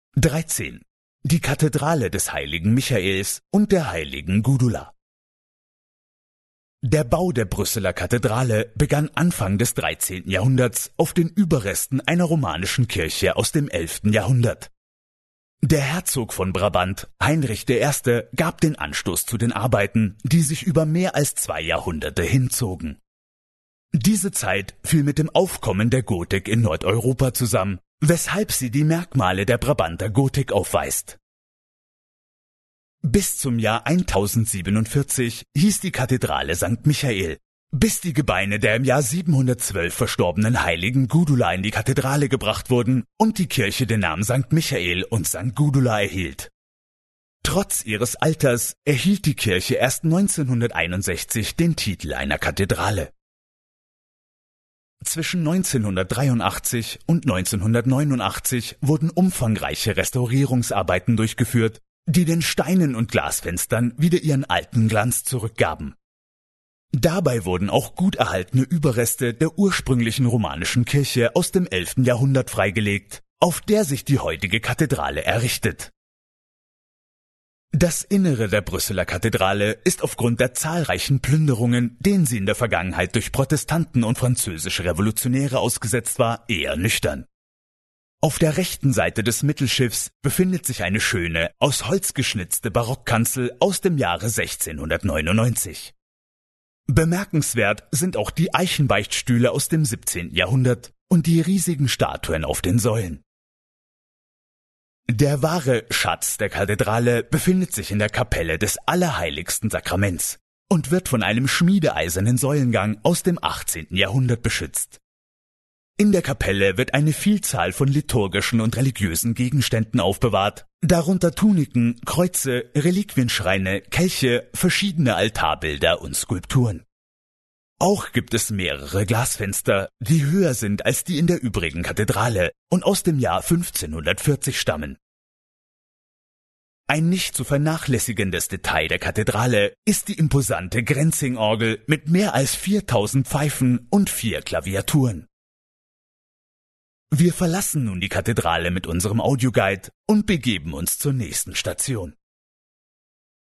13. Die Kathedrale des heiligen Michaels und der heiligen Gudula. Der Bau der Brüsseler Kathedrale begann Anfang des 13. Jahrhunderts auf den Überresten einer romanischen Kirche aus dem 11. Jahrhundert. Der Herzog von Brabant, Heinrich I., gab den Anstoß zu den Arbeiten, die sich über mehr als 2 Jahrhunderte hinzogen. Diese Zeit fiel mit dem Aufkommen der Gotik in Nordeuropa zusammen, weshalb sie die Merkmale der Brabanter Gotik aufweist. Bis zum Jahr 1047 hieß die Kathedrale St. Michael, bis die Gebeine der im Jahr 712 verstorbenen heiligen Gudula in die Kathedrale gebracht wurden und die Kirche den Namen St. Michael und St. Gudula erhielt. Trotz ihres Alters erhielt die Kirche erst 1961 den Titel einer Kathedrale. Zwischen 1983 und 1989 wurden umfangreiche Restaurierungsarbeiten durchgeführt, die den Steinen und Glasfenstern wieder ihren alten Glanz zurückgaben. Dabei wurden auch gut erhaltene Überreste der ursprünglichen romanischen Kirche aus dem 11. Jahrhundert freigelegt, auf der sich die heutige Kathedrale errichtet. Das Innere der Brüsseler Kathedrale ist aufgrund der zahlreichen Plünderungen, denen sie in der Vergangenheit durch Protestanten und französische Revolutionäre ausgesetzt war, eher nüchtern. Auf der rechten Seite des Mittelschiffs befindet sich eine schöne, aus Holz geschnitzte Barockkanzel aus dem Jahre 1699. Bemerkenswert sind auch die Eichenbeichtstühle aus dem 17. Jahrhundert und die riesigen Statuen auf den Säulen. Der wahre Schatz der Kathedrale befindet sich in der Kapelle des Allerheiligsten Sakraments und wird von einem schmiedeeisernen Säulengang aus dem 18. Jahrhundert beschützt. In der Kapelle wird eine Vielzahl von liturgischen und religiösen Gegenständen aufbewahrt, darunter Tuniken, Kreuze, Reliquienschreine, Kelche, verschiedene Altarbilder und Skulpturen. Auch gibt es mehrere Glasfenster, die höher sind als die in der übrigen Kathedrale und aus dem Jahr 1540 stammen. Ein nicht zu vernachlässigendes Detail der Kathedrale ist die imposante Grenzing-Orgel mit mehr als 4000 Pfeifen und 4 Klaviaturen. Wir verlassen nun die Kathedrale mit unserem Audioguide und begeben uns zur nächsten Station.